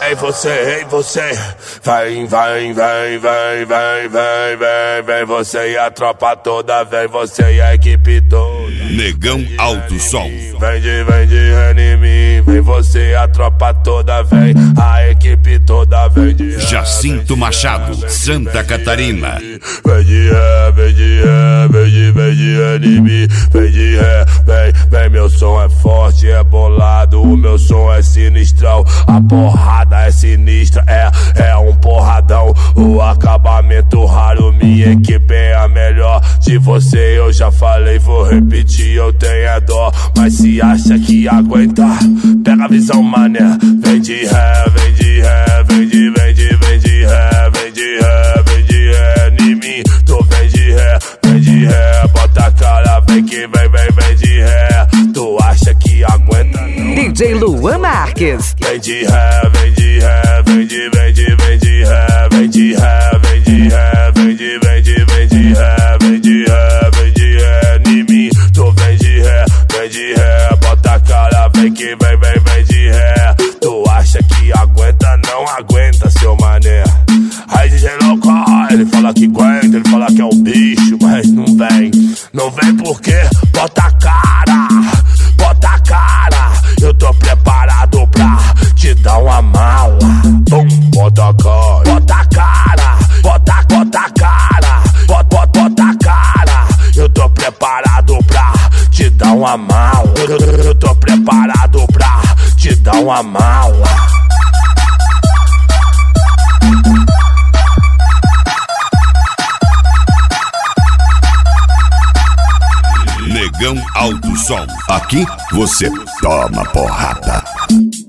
Ei você, vem você e a tropa toda, vem você e a equipe toda. Negão Alto Som. Vem de anime, vem você e a tropa toda, vem a equipe toda, vem de Jacinto Machado, Santa Catarina. Vem de anime, vem de ré, vem, meu som é forte, é bolado, o meu som é sinistrão, a porrada é sinistra, é um porradão, o acabamento raro, minha equipe é a melhor. De você eu já falei, vou repetir, eu tenho a dó, mas se acha que aguenta, pega a visão, mané. Vem de ré, vem de ré, vem de ré, vem de ré em mim, tu vem de ré, bota a cara, vem que vem de ré, tu acha que aguenta não? DJ Luan Marques. Vem de ré, vem de ré, vem de ré, vem de ré, vem de ré, vem de ré, vem de ré em mim, tu vem de ré, bota a cara, vem que vem de ré, tu acha que aguenta, não aguenta, seu mané. Aí DJ louco, ele fala que aguenta, ele fala que é um bicho, mas não vem porque bota a cara, eu tô preparado pra te dar uma mala. Bum, bota a cara, bota a cara, eu tô preparado pra te dar uma mala. Eu tô preparado pra te dar uma mala. Negão Alto Som. Aqui você toma porrada.